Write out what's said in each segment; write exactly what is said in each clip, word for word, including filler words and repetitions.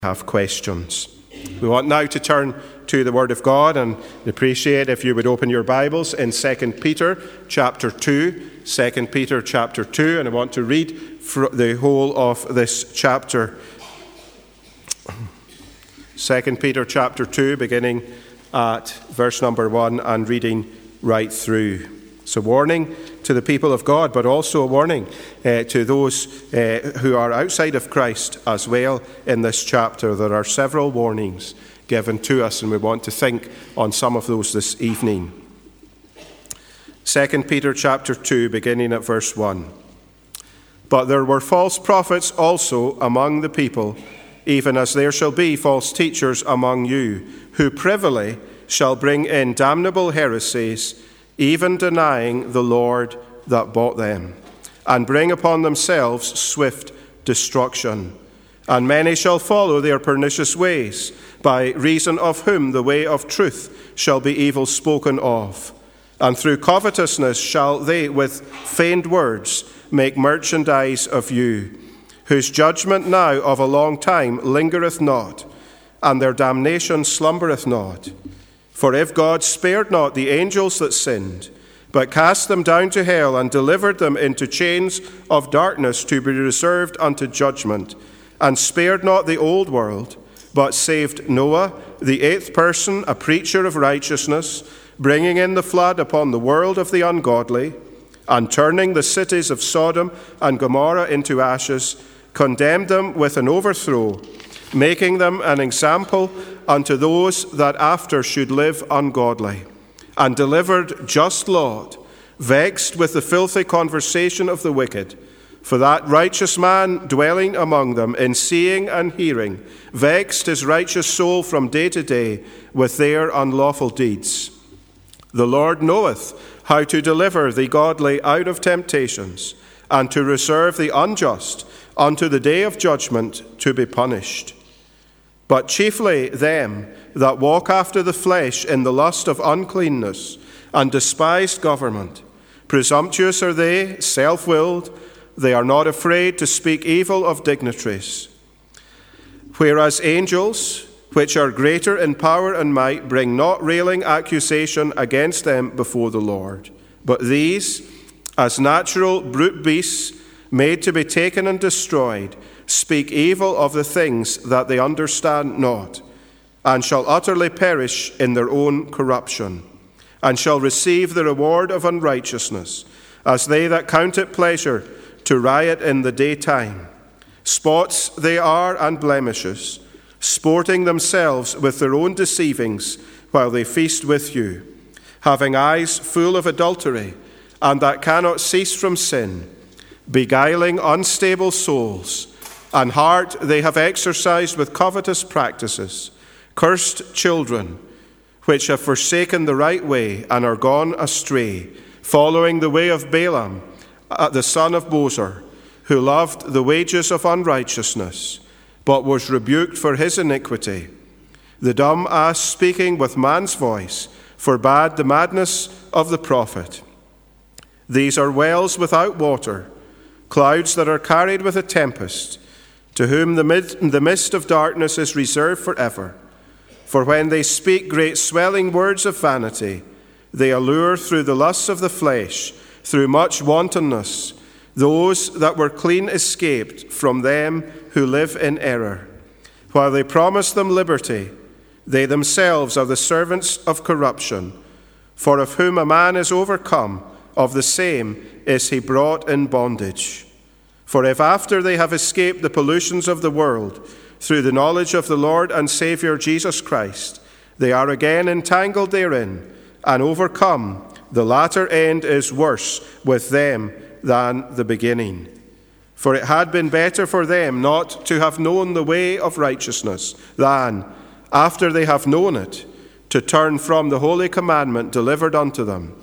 have questions. We want now to turn to the Word of God, and appreciate if you would open your Bibles in Second Peter chapter two. Second Peter chapter two, and I want to read the whole of this chapter. Second Peter chapter two, beginning at verse number one and reading right through. It's a warning to the people of God, but also a warning uh, to those uh, who are outside of Christ as well in this chapter. There are several warnings given to us, and we want to think on some of those this evening. Second Peter chapter two, beginning at verse one. But there were false prophets also among the people, even as there shall be false teachers among you, who privily shall bring in damnable heresies, even denying the Lord that bought them, and bring upon themselves swift destruction. And many shall follow their pernicious ways, by reason of whom the way of truth shall be evil spoken of. And through covetousness shall they with feigned words make merchandise of you, whose judgment now of a long time lingereth not, and their damnation slumbereth not. For if God spared not the angels that sinned, but cast them down to hell and delivered them into chains of darkness to be reserved unto judgment, and spared not the old world, but saved Noah, the eighth person, a preacher of righteousness, bringing in the flood upon the world of the ungodly, and turning the cities of Sodom and Gomorrah into ashes, condemned them with an overthrow, making them an example unto those that after should live ungodly, and delivered just Lot, vexed with the filthy conversation of the wicked. For that righteous man dwelling among them in seeing and hearing vexed his righteous soul from day to day with their unlawful deeds. The Lord knoweth how to deliver the godly out of temptations, and to reserve the unjust unto the day of judgment to be punished. But chiefly them that walk after the flesh in the lust of uncleanness and despised government. Presumptuous are they, self-willed, they are not afraid to speak evil of dignitaries. Whereas angels, which are greater in power and might, bring not railing accusation against them before the Lord. But these, as natural brute beasts, made to be taken and destroyed, speak evil of the things that they understand not, and shall utterly perish in their own corruption, and shall receive the reward of unrighteousness, as they that count it pleasure to riot in the daytime. Spots they are and blemishes, sporting themselves with their own deceivings while they feast with you, having eyes full of adultery, and that cannot cease from sin, beguiling unstable souls, and heart they have exercised with covetous practices. Cursed children, which have forsaken the right way and are gone astray, following the way of Balaam, the son of Bosor, who loved the wages of unrighteousness, but was rebuked for his iniquity. The dumb ass, speaking with man's voice, forbade the madness of the prophet. These are wells without water, clouds that are carried with a tempest, to whom the, mid, the mist of darkness is reserved forever. For when they speak great swelling words of vanity, they allure through the lusts of the flesh, through much wantonness, those that were clean escaped from them who live in error. While they promise them liberty, they themselves are the servants of corruption. For of whom a man is overcome, of the same is he brought in bondage. For if after they have escaped the pollutions of the world, through the knowledge of the Lord and Saviour Jesus Christ, they are again entangled therein, and overcome, the latter end is worse with them than the beginning. For it had been better for them not to have known the way of righteousness, than, after they have known it, to turn from the holy commandment delivered unto them.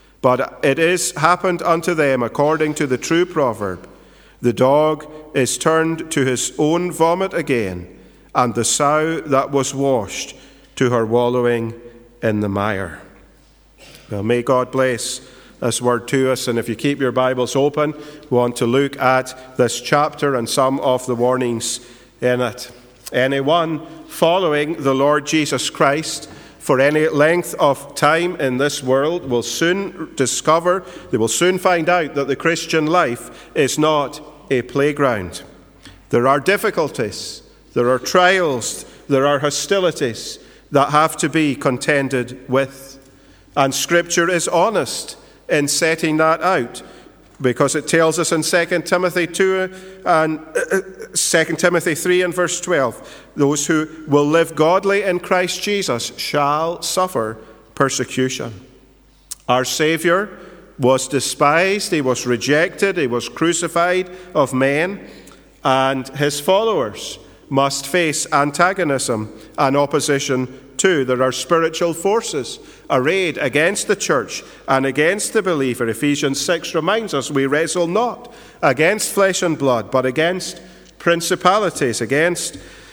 But it is happened unto them according to the true proverb, the dog is turned to his own vomit again, and the sow that was washed to her wallowing in the mire. Well, may God bless this word to us, and if you keep your Bibles open, we want to look at this chapter and some of the warnings in it. Anyone following the Lord Jesus Christ for any length of time in this world will soon discover, they will soon find out that the Christian life is not a playground. There are difficulties, there are trials, there are hostilities that have to be contended with. And Scripture is honest in setting that out, because it tells us in Second Timothy two and Second Timothy three and verse twelve, those who will live godly in Christ Jesus shall suffer persecution. Our Savior was despised, he was rejected, he was crucified of men, and his followers must face antagonism and opposition too. There are spiritual forces arrayed against the church and against the believer. Ephesians six reminds us we wrestle not against flesh and blood, but against principalities, against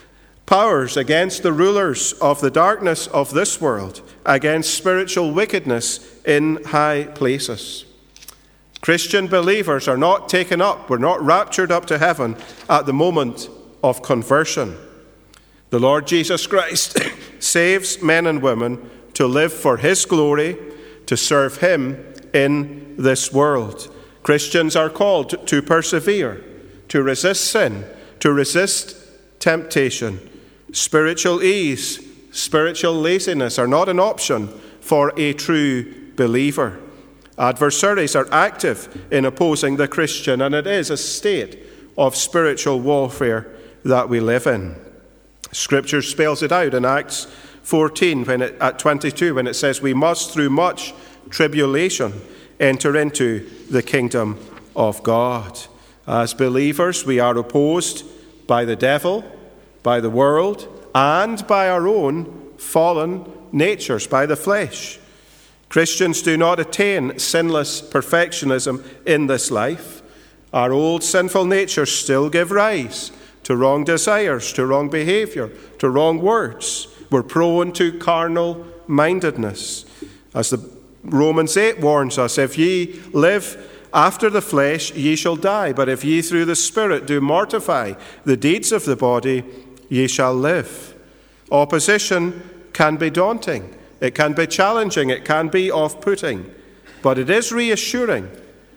powers, against the rulers of the darkness of this world, against spiritual wickedness in high places. Christian believers are not taken up, we're not raptured up to heaven at the moment of conversion. The Lord Jesus Christ saves men and women to live for his glory, to serve him in this world. Christians are called to persevere, to resist sin, to resist temptation. Spiritual ease, spiritual laziness are not an option for a true believer. Adversaries are active in opposing the Christian, and it is a state of spiritual warfare that we live in. Scripture spells it out in Acts fourteen when it, at twenty-two when it says we must through much tribulation enter into the kingdom of God. As believers, we are opposed by the devil, by the world, and by our own fallen natures, by the flesh. Christians do not attain sinless perfectionism in this life. Our old sinful natures still give rise to wrong desires, to wrong behavior, to wrong words. We're prone to carnal mindedness. As the Romans eight warns us, if ye live after the flesh, ye shall die. But if ye through the Spirit do mortify the deeds of the body, ye shall live. Opposition can be daunting. It can be challenging. It can be off-putting. But it is reassuring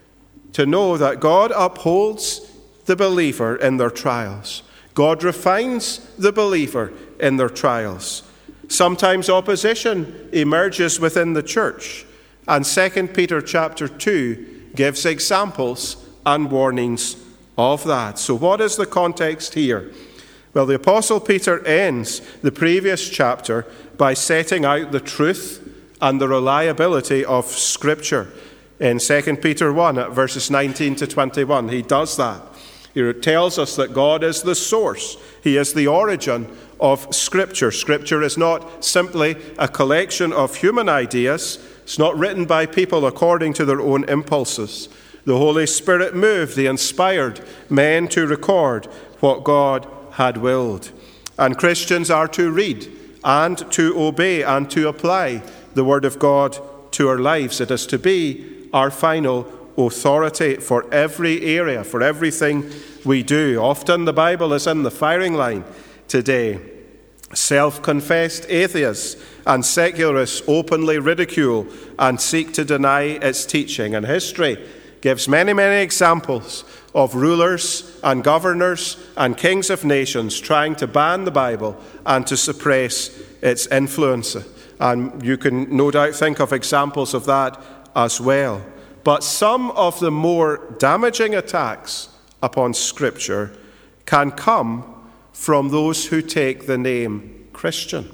to know that God upholds the believer in their trials. God refines the believer in their trials. Sometimes opposition emerges within the church, and Second Peter chapter two gives examples and warnings of that. So what is the context here? Well, the Apostle Peter ends the previous chapter by setting out the truth and the reliability of Scripture. In Second Peter one, at verses nineteen to twenty-one, he does that. Here it tells us that God is the source. He is the origin of Scripture. Scripture is not simply a collection of human ideas. It's not written by people according to their own impulses. The Holy Spirit moved, He inspired men to record what God had willed. And Christians are to read and to obey and to apply the Word of God to our lives. It is to be our final authority for every area, for everything we do. Often the Bible is in the firing line today. Self-confessed atheists and secularists openly ridicule and seek to deny its teaching. And history gives many, many examples of rulers and governors and kings of nations trying to ban the Bible and to suppress its influence. And you can no doubt think of examples of that as well. But some of the more damaging attacks upon Scripture can come from those who take the name Christian.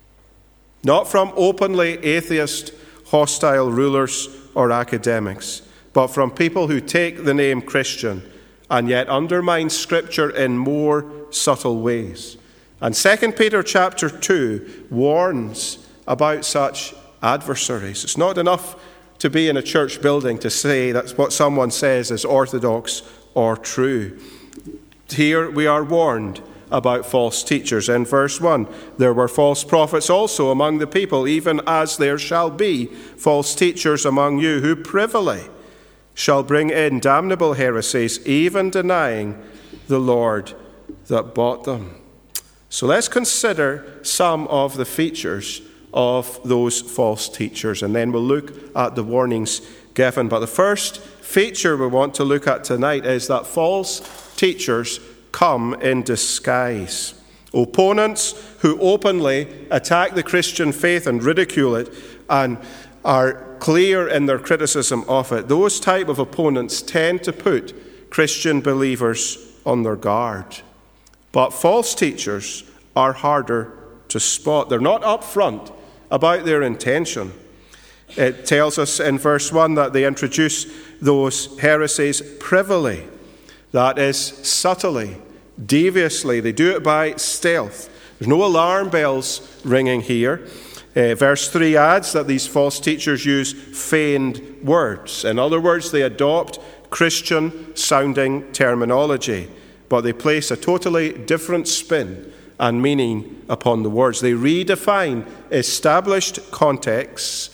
Not from openly atheist, hostile rulers or academics, but from people who take the name Christian and yet undermine Scripture in more subtle ways. And Second Peter chapter two warns about such adversaries. It's not enough to be in a church building to say that what someone says is orthodox or true. Here we are warned about false teachers. In verse one, there were false prophets also among the people, even as there shall be false teachers among you, who privily shall bring in damnable heresies, even denying the Lord that bought them. So let's consider some of the features of those false teachers, and then we'll look at the warnings given. But the first feature we want to look at tonight is that false teachers come in disguise. Opponents who openly attack the Christian faith and ridicule it and are clear in their criticism of it, those type of opponents tend to put Christian believers on their guard. But false teachers are harder to spot. They're not upfront about their intention. It tells us in verse one that they introduce those heresies privily, that is, subtly, deviously. They do it by stealth. There's no alarm bells ringing here. Uh, verse three adds that these false teachers use feigned words. In other words, they adopt Christian-sounding terminology, but they place a totally different spin and meaning upon the words. They redefine established contexts,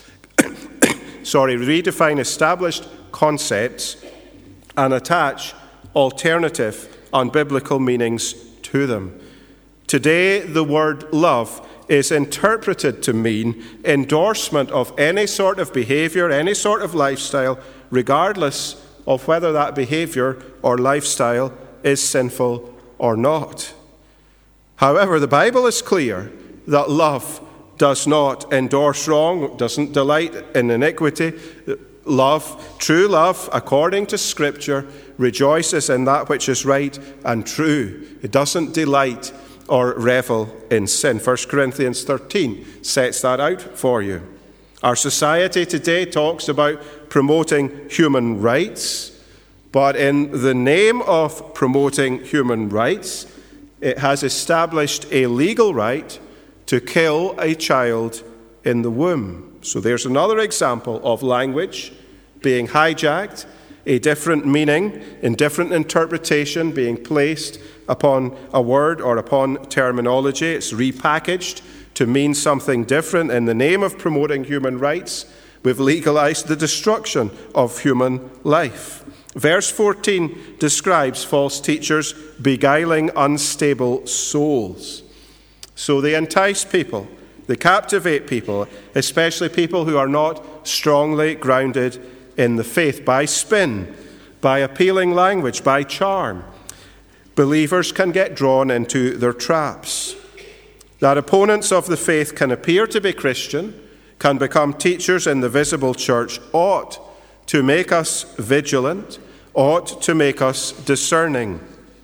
sorry, redefine established concepts and attach alternative unbiblical meanings to them. Today, the word love is interpreted to mean endorsement of any sort of behavior, any sort of lifestyle, regardless of whether that behavior or lifestyle is sinful or not. However, the Bible is clear that love does not endorse wrong, doesn't delight in iniquity. Love, true love, according to Scripture, rejoices in that which is right and true. It doesn't delight or revel in sin. First Corinthians thirteen sets that out for you. Our society today talks about promoting human rights, but in the name of promoting human rights, it has established a legal right to kill a child in the womb. So there's another example of language being hijacked, a different meaning, in different interpretation being placed upon a word or upon terminology. It's repackaged to mean something different. In the name of promoting human rights, we've legalized the destruction of human life. Verse fourteen describes false teachers beguiling unstable souls. So they entice people, they captivate people, especially people who are not strongly grounded in the faith, by spin, by appealing language, by charm. Believers can get drawn into their traps. That opponents of the faith can appear to be Christian, can become teachers in the visible church, ought to make us vigilant, ought to make us discerning.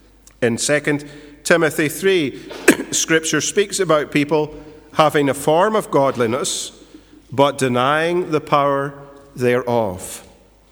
In Second Timothy three, Scripture speaks about people having a form of godliness, but denying the power thereof.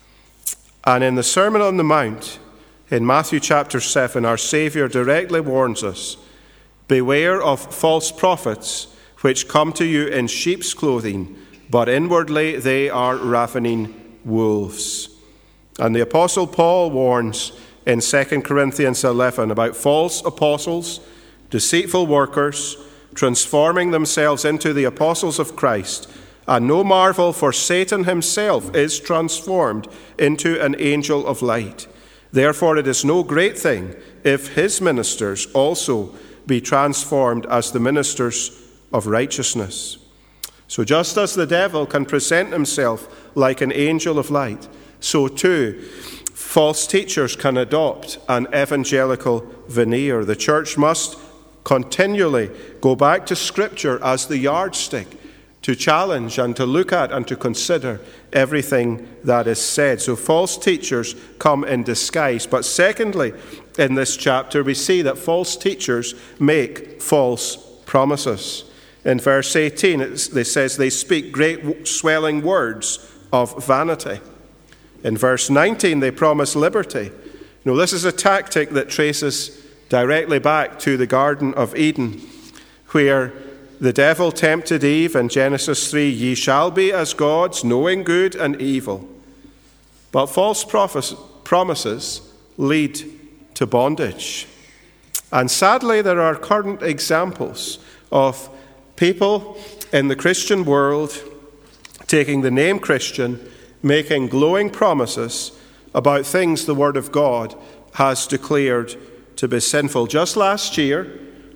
And in the Sermon on the Mount, in Matthew chapter seven, our Saviour directly warns us, beware of false prophets, which come to you in sheep's clothing, but inwardly they are ravening wolves. And the Apostle Paul warns in Second Corinthians eleven about false apostles, deceitful workers, transforming themselves into the apostles of Christ. And no marvel, for Satan himself is transformed into an angel of light. Therefore it is no great thing if his ministers also be transformed as the ministers of righteousness. So just as the devil can present himself like an angel of light, so too false teachers can adopt an evangelical veneer. The church must continually go back to Scripture as the yardstick to challenge and to look at and to consider everything that is said. So false teachers come in disguise. But secondly, in this chapter, we see that false teachers make false promises. In verse eighteen, it says they speak great swelling words of vanity. In verse nineteen, they promise liberty. Now, this is a tactic that traces directly back to the Garden of Eden, where the devil tempted Eve in Genesis three, ye shall be as gods, knowing good and evil. But false promises lead to bondage. And sadly, there are current examples of people in the Christian world taking the name Christian, making glowing promises about things the Word of God has declared to be sinful. Just last year,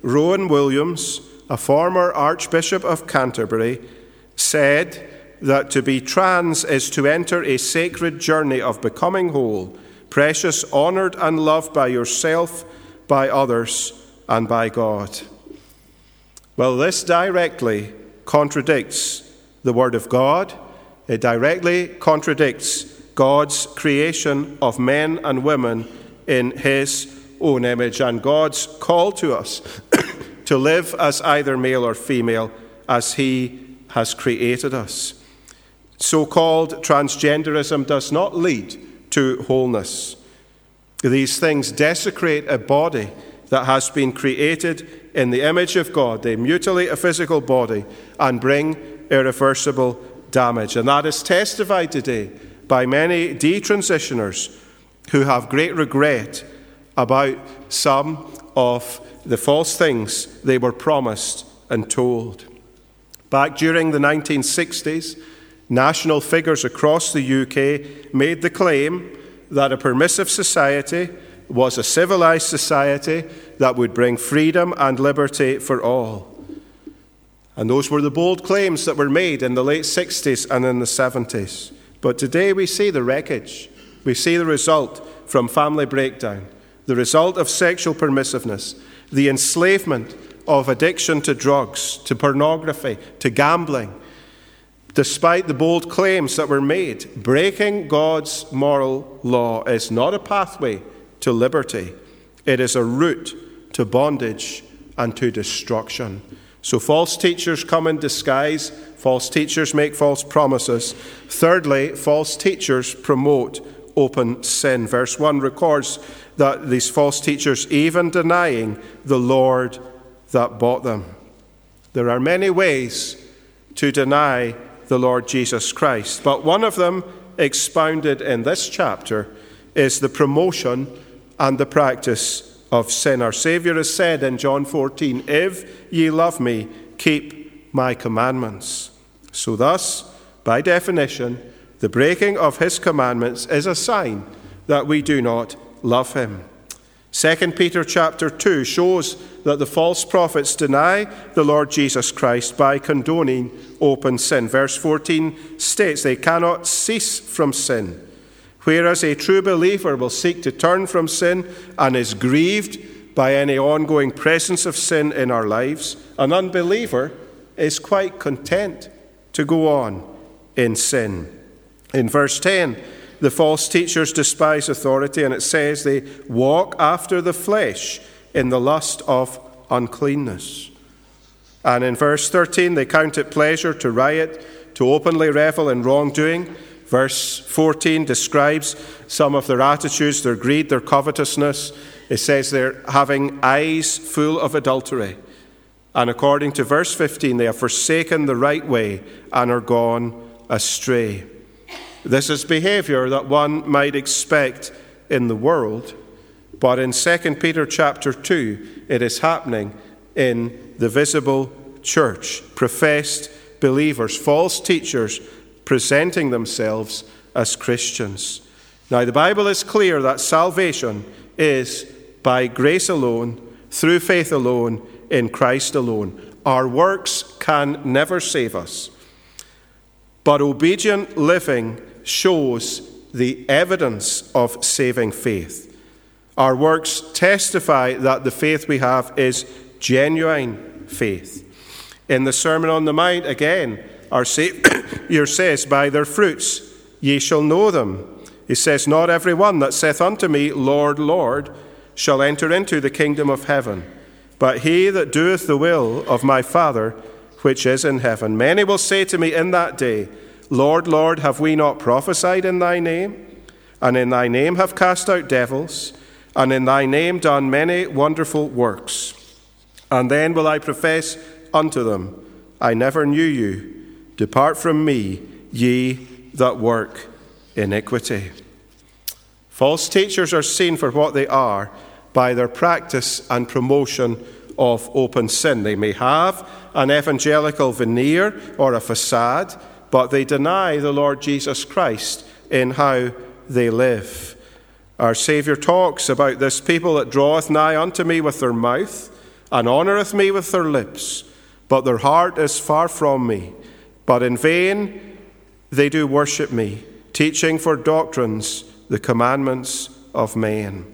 Rowan Williams, a former Archbishop of Canterbury, said that to be trans is to enter a sacred journey of becoming whole, precious, honoured and loved by yourself, by others, and by God. Well, this directly contradicts the Word of God. It directly contradicts God's creation of men and women in his own image, and God's call to us to live as either male or female as he has created us. So-called transgenderism does not lead to wholeness. These things desecrate a body that has been created in the image of God. They mutilate a physical body and bring irreversible damage. And that is testified today by many detransitioners who have great regret about some of the false things they were promised and told. Back during the nineteen sixties, national figures across the U K made the claim that a permissive society was a civilized society that would bring freedom and liberty for all. And those were the bold claims that were made in the late sixties and in the seventies. But today we see the wreckage. We see the result from family breakdown, the result of sexual permissiveness, the enslavement of addiction to drugs, to pornography, to gambling. Despite the bold claims that were made, breaking God's moral law is not a pathway to liberty. It is a route to bondage and to destruction. So false teachers come in disguise. False teachers make false promises. Thirdly, false teachers promote open sin. Verse one records that these false teachers, even denying the Lord that bought them. There are many ways to deny the Lord Jesus Christ, but one of them, expounded in this chapter, is the promotion and the practice of sin. Our Saviour has said in John fourteen, "If ye love me, keep my commandments." So thus, by definition, the breaking of his commandments is a sign that we do not love him. Second Peter chapter two shows that the false prophets deny the Lord Jesus Christ by condoning open sin. Verse fourteen states they cannot cease from sin, whereas a true believer will seek to turn from sin and is grieved by any ongoing presence of sin in our lives. An unbeliever is quite content to go on in sin. In verse ten, the false teachers despise authority, and it says they walk after the flesh in the lust of uncleanness. And in verse thirteen, they count it pleasure to riot, to openly revel in wrongdoing. Verse fourteen describes some of their attitudes, their greed, their covetousness. It says they're having eyes full of adultery. And according to verse fifteen, they have forsaken the right way and are gone astray. This is behavior that one might expect in the world, but in Second Peter chapter two, it is happening in the visible church. Professed believers, false teachers, presenting themselves as Christians. Now, the Bible is clear that salvation is by grace alone, through faith alone, in Christ alone. Our works can never save us. But obedient living shows the evidence of saving faith. Our works testify that the faith we have is genuine faith. In the Sermon on the Mount, again, our Saviour says, "By their fruits ye shall know them." He says, "Not every one that saith unto me, Lord, Lord, shall enter into the kingdom of heaven, but he that doeth the will of my Father which is in heaven. Many will say to me in that day, Lord, Lord, have we not prophesied in thy name? And in thy name have cast out devils, and in thy name done many wonderful works. And then will I profess unto them, I never knew you. Depart from me, ye that work iniquity." False teachers are seen for what they are by their practice and promotion of open sin. They may have an evangelical veneer or a facade, but they deny the Lord Jesus Christ in how they live. Our Saviour talks about this people that draweth nigh unto me with their mouth and honoureth me with their lips, but their heart is far from me. But in vain they do worship me, teaching for doctrines the commandments of men.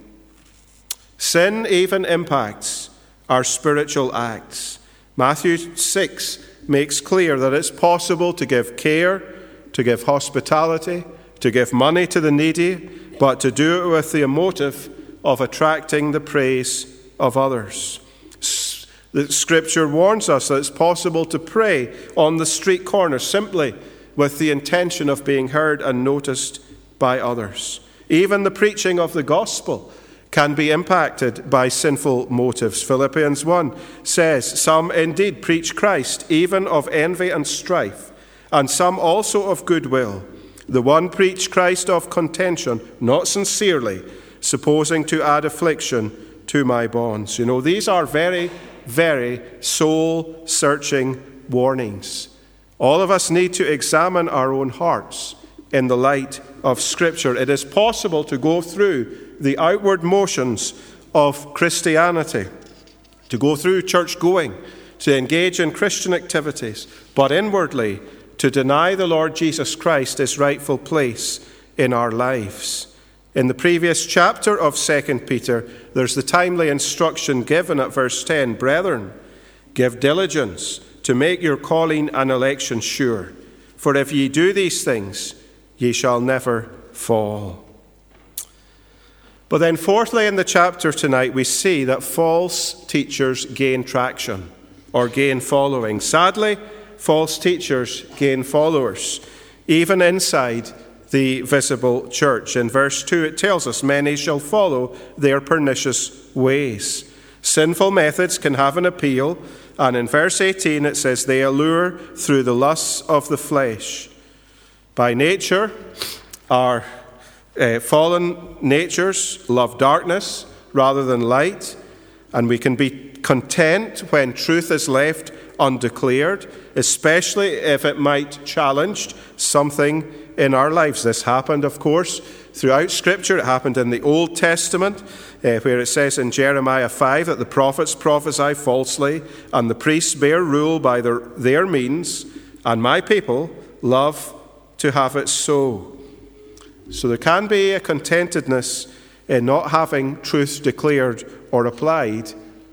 Sin even impacts our spiritual acts. Matthew six makes clear that it's possible to give care, to give hospitality, to give money to the needy, but to do it with the motive of attracting the praise of others. The Scripture warns us that it's possible to pray on the street corner simply with the intention of being heard and noticed by others. Even the preaching of the gospel can be impacted by sinful motives. Philippians one says, "Some indeed preach Christ, even of envy and strife, and some also of goodwill. The one preached Christ of contention, not sincerely, supposing to add affliction to my bonds." You know, these are very, very soul-searching warnings. All of us need to examine our own hearts in the light of Scripture. It is possible to go through the outward motions of Christianity, to go through church-going, to engage in Christian activities, but inwardly to deny the Lord Jesus Christ his rightful place in our lives. In the previous chapter of Second Peter, there's the timely instruction given at verse ten, "Brethren, give diligence to make your calling and election sure. For if ye do these things, ye shall never fall." But then fourthly in the chapter tonight, we see that false teachers gain traction or gain following. Sadly, false teachers gain followers, even inside the visible church. In verse two, it tells us, "Many shall follow their pernicious ways." Sinful methods can have an appeal, and in verse eighteen it says, "They allure through the lusts of the flesh." By nature, our uh, fallen natures love darkness rather than light, and we can be content when truth is left undeclared, especially if it might challenge something in our lives. This happened, of course, throughout Scripture. It happened in the Old Testament, uh, where it says in Jeremiah five that the prophets prophesy falsely, and the priests bear rule by their, their means, and my people love to have it so. So there can be a contentedness in not having truth declared or applied,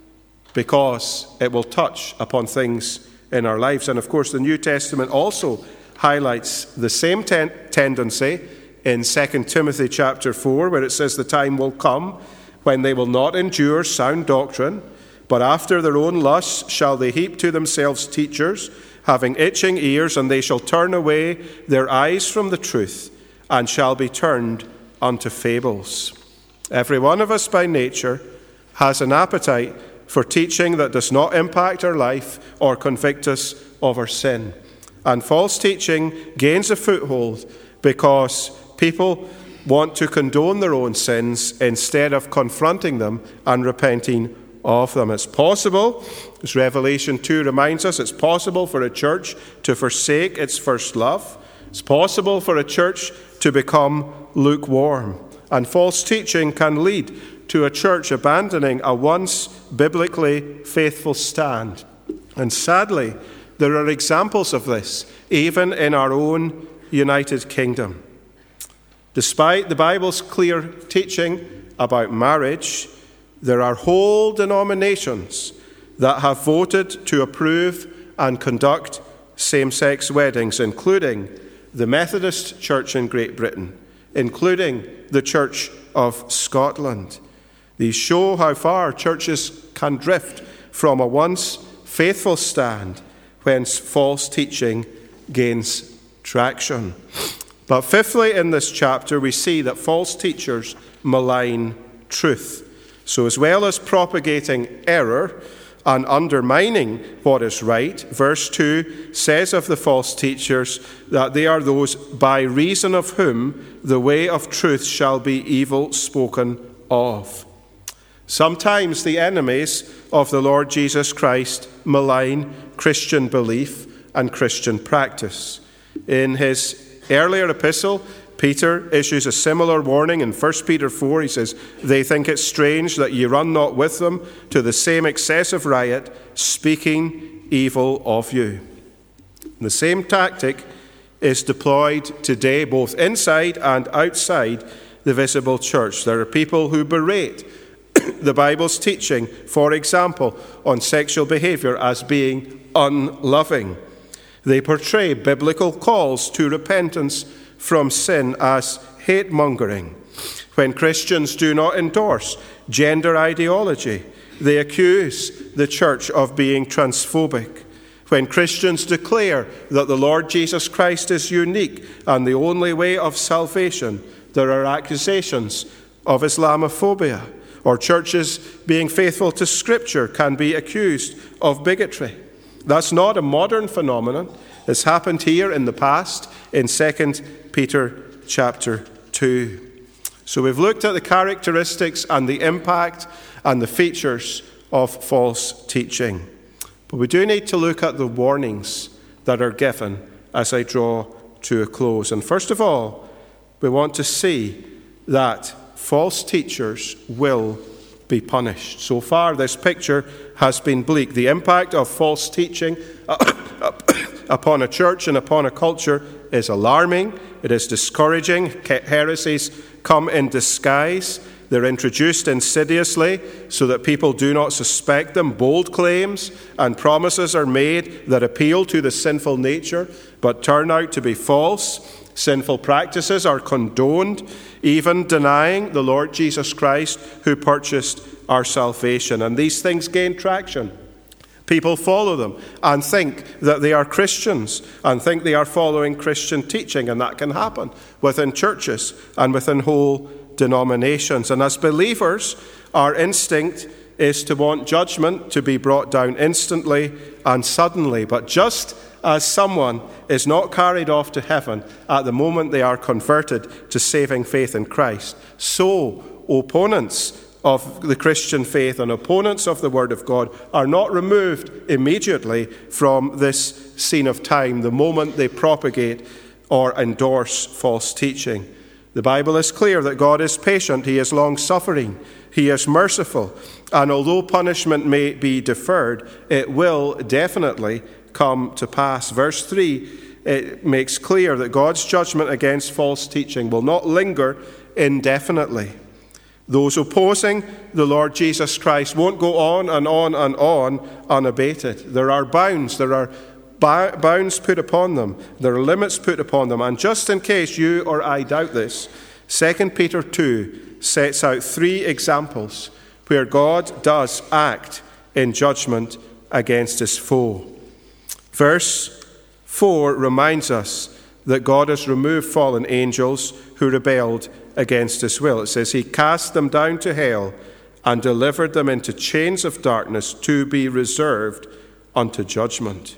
because it will touch upon things in our lives. And of course, the New Testament also highlights the same ten- tendency in Second Timothy chapter four, where it says, "The time will come when they will not endure sound doctrine, but after their own lusts shall they heap to themselves teachers, having itching ears, and they shall turn away their eyes from the truth, and shall be turned unto fables." Every one of us by nature has an appetite for teaching that does not impact our life or convict us of our sin. And false teaching gains a foothold because people want to condone their own sins instead of confronting them and repenting of them. It's possible, as Revelation two reminds us, it's possible for a church to forsake its first love. It's possible for a church to become lukewarm. And false teaching can lead to a church abandoning a once biblically faithful stand. And sadly, there are examples of this, even in our own United Kingdom. Despite the Bible's clear teaching about marriage, there are whole denominations that have voted to approve and conduct same-sex weddings, including the Methodist Church in Great Britain, including the Church of Scotland. These show how far churches can drift from a once faithful stand when false teaching gains traction. But fifthly, in this chapter, we see that false teachers malign truth. So as well as propagating error and undermining what is right, verse two says of the false teachers that they are those by reason of whom the way of truth shall be evil spoken of. Sometimes the enemies of the Lord Jesus Christ malign Christian belief and Christian practice. In his earlier epistle Peter issues a similar warning in First Peter four. He says, "They think it strange that ye run not with them to the same excessive riot, speaking evil of you." The same tactic is deployed today both inside and outside the visible church. There are people who berate the Bible's teaching, for example, on sexual behavior as being unloving. They portray biblical calls to repentance from sin as hate-mongering. When Christians do not endorse gender ideology, they accuse the church of being transphobic. When Christians declare that the Lord Jesus Christ is unique and the only way of salvation, there are accusations of Islamophobia. Or churches being faithful to Scripture can be accused of bigotry. That's not a modern phenomenon. It's happened here in the past in Second Peter chapter two. So we've looked at the characteristics and the impact and the features of false teaching. But we do need to look at the warnings that are given as I draw to a close. And first of all, we want to see that false teachers will be punished. So far, this picture has been bleak. The impact of false teaching upon a church and upon a culture is alarming. It is discouraging. Heresies come in disguise. They're introduced insidiously so that people do not suspect them. Bold claims and promises are made that appeal to the sinful nature but turn out to be false. Sinful practices are condoned, even denying the Lord Jesus Christ who purchased our salvation. And these things gain traction. People follow them and think that they are Christians and think they are following Christian teaching, and that can happen within churches and within whole denominations. And as believers, our instinct is to want judgment to be brought down instantly and suddenly. But just as someone is not carried off to heaven at the moment they are converted to saving faith in Christ, so opponents of the Christian faith and opponents of the Word of God are not removed immediately from this scene of time the moment they propagate or endorse false teaching. The Bible is clear that God is patient, He is long-suffering, He is merciful, and although punishment may be deferred, it will definitely come to pass. Verse three, it makes clear that God's judgment against false teaching will not linger indefinitely. Those opposing the Lord Jesus Christ won't go on and on and on unabated. There are bounds, there are bounds put upon them, there are limits put upon them. And just in case you or I doubt this, Second Peter two sets out three examples where God does act in judgment against his foe. Verse four reminds us that God has removed fallen angels who rebelled against his will. It says, He cast them down to hell and delivered them into chains of darkness to be reserved unto judgment.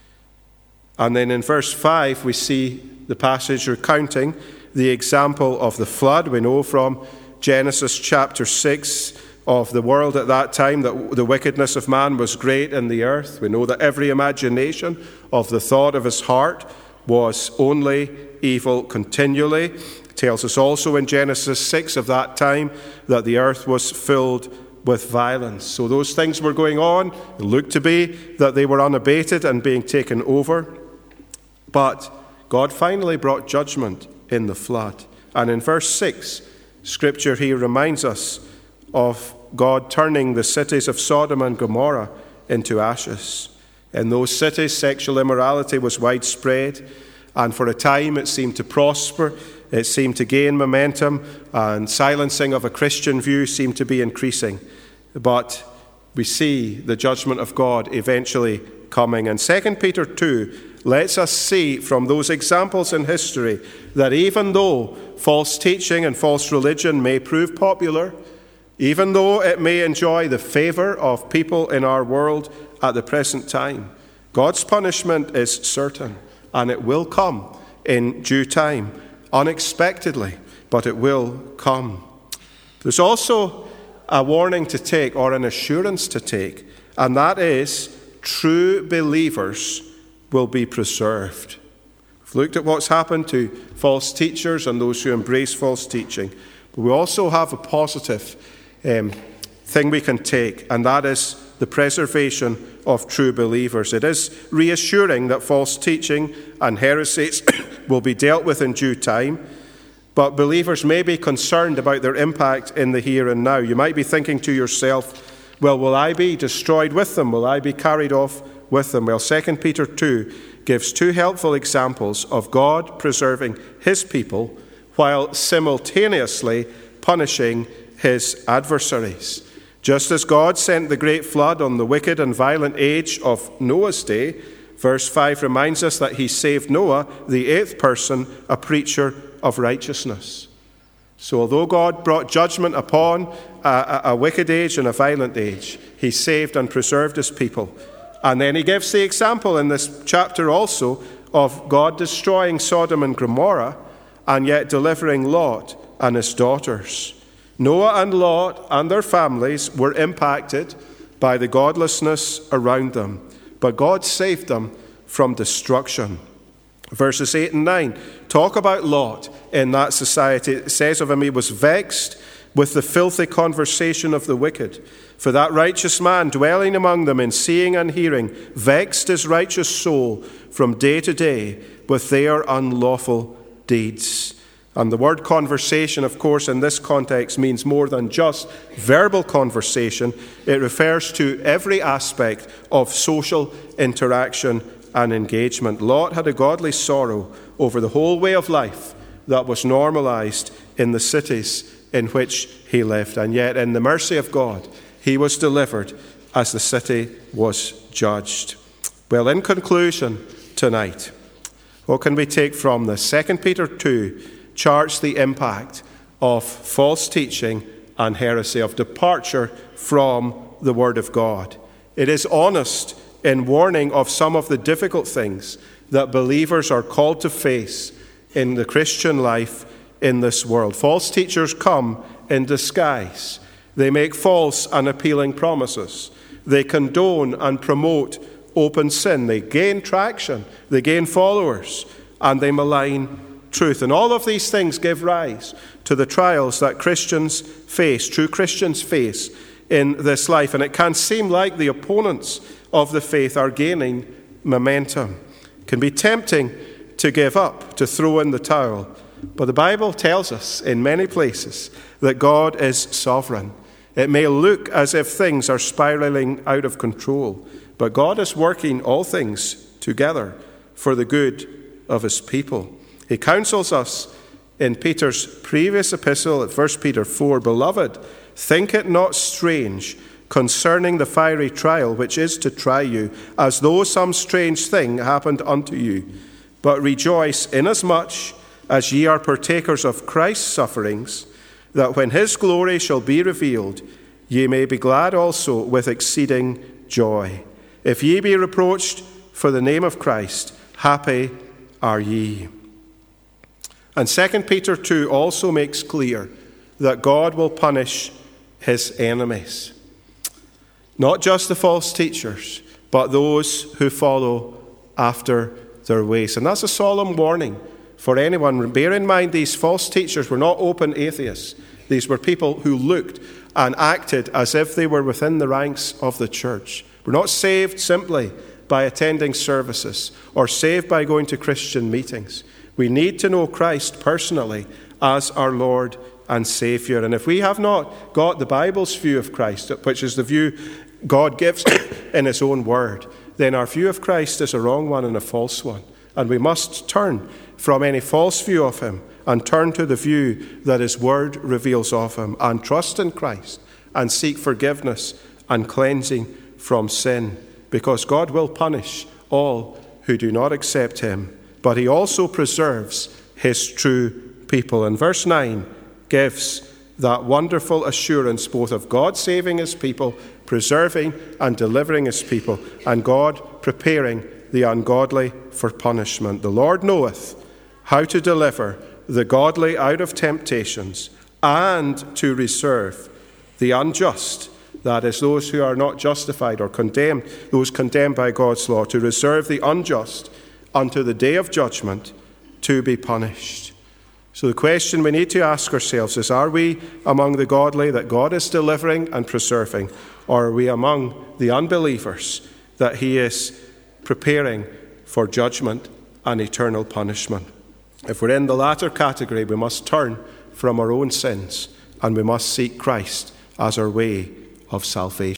And then in verse five, we see the passage recounting the example of the flood. We know from Genesis chapter six of the world at that time that the wickedness of man was great in the earth. We know that every imagination of the thought of his heart was only evil continually. It tells us also in Genesis six of that time that the earth was filled with violence. So those things were going on. It looked to be that they were unabated and being taken over. But God finally brought judgment in the flood. And in verse six, Scripture here reminds us of God turning the cities of Sodom and Gomorrah into ashes. In those cities, sexual immorality was widespread, and for a time it seemed to prosper, it seemed to gain momentum, and silencing of a Christian view seemed to be increasing. But we see the judgment of God eventually coming. And Second Peter two lets us see from those examples in history that even though false teaching and false religion may prove popular, even though it may enjoy the favor of people in our world at the present time, God's punishment is certain, and it will come in due time, unexpectedly, but it will come. There's also a warning to take, or an assurance to take, and that is true believers will be preserved. We've looked at what's happened to false teachers and those who embrace false teaching. But we also have a positive um, thing we can take, and that is the preservation of true believers. It is reassuring that false teaching and heresies will be dealt with in due time, but believers may be concerned about their impact in the here and now. You might be thinking to yourself, well, will I be destroyed with them? Will I be carried off with them? Well, Second Peter two gives two helpful examples of God preserving his people while simultaneously punishing his adversaries. Just as God sent the great flood on the wicked and violent age of Noah's day, verse five reminds us that he saved Noah, the eighth person, a preacher of righteousness. So although God brought judgment upon a, a, a wicked age and a violent age, he saved and preserved his people. And then he gives the example in this chapter also of God destroying Sodom and Gomorrah and yet delivering Lot and his daughters. Noah and Lot and their families were impacted by the godlessness around them, but God saved them from destruction. Verses eight and nine talk about Lot in that society. It says of him, he was vexed with the filthy conversation of the wicked. For that righteous man dwelling among them in seeing and hearing vexed his righteous soul from day to day with their unlawful deeds. And the word conversation, of course, in this context means more than just verbal conversation. It refers to every aspect of social interaction and engagement. Lot had a godly sorrow over the whole way of life that was normalized in the cities in which he lived. And yet, in the mercy of God, he was delivered as the city was judged. Well, in conclusion tonight, what can we take from this? Second Peter two charts the impact of false teaching and heresy, of departure from the Word of God. It is honest in warning of some of the difficult things that believers are called to face in the Christian life in this world. False teachers come in disguise. They make false and appealing promises. They condone and promote open sin. They gain traction. They gain followers. And they malign truth. And all of these things give rise to the trials that Christians face, true Christians face in this life. And it can seem like the opponents of the faith are gaining momentum. It can be tempting to give up, to throw in the towel. But the Bible tells us in many places that God is sovereign. It may look as if things are spiraling out of control, but God is working all things together for the good of his people. He counsels us in Peter's previous epistle at First Peter four, Beloved, think it not strange concerning the fiery trial which is to try you, as though some strange thing happened unto you. But rejoice inasmuch as ye are partakers of Christ's sufferings, that when his glory shall be revealed, ye may be glad also with exceeding joy. If ye be reproached for the name of Christ, happy are ye. And Second Peter two also makes clear that God will punish his enemies. Not just the false teachers, but those who follow after their ways. And that's a solemn warning for anyone. Bear in mind, these false teachers were not open atheists. These were people who looked and acted as if they were within the ranks of the church. We're not saved simply by attending services or saved by going to Christian meetings. We need to know Christ personally as our Lord and Savior. And if we have not got the Bible's view of Christ, which is the view God gives in his own word, then our view of Christ is a wrong one and a false one. And we must turn from any false view of him and turn to the view that his word reveals of him, and trust in Christ and seek forgiveness and cleansing from sin, because God will punish all who do not accept him, but he also preserves his true people. And verse nine gives that wonderful assurance both of God saving his people, preserving and delivering his people, and God preparing the ungodly for punishment. The Lord knoweth how to deliver the godly out of temptations, and to reserve the unjust, that is, those who are not justified or condemned, those condemned by God's law, to reserve the unjust unto the day of judgment to be punished. So the question we need to ask ourselves is, are we among the godly that God is delivering and preserving, or are we among the unbelievers that he is preparing for judgment and eternal punishment? If we're in the latter category, we must turn from our own sins and we must seek Christ as our way of salvation.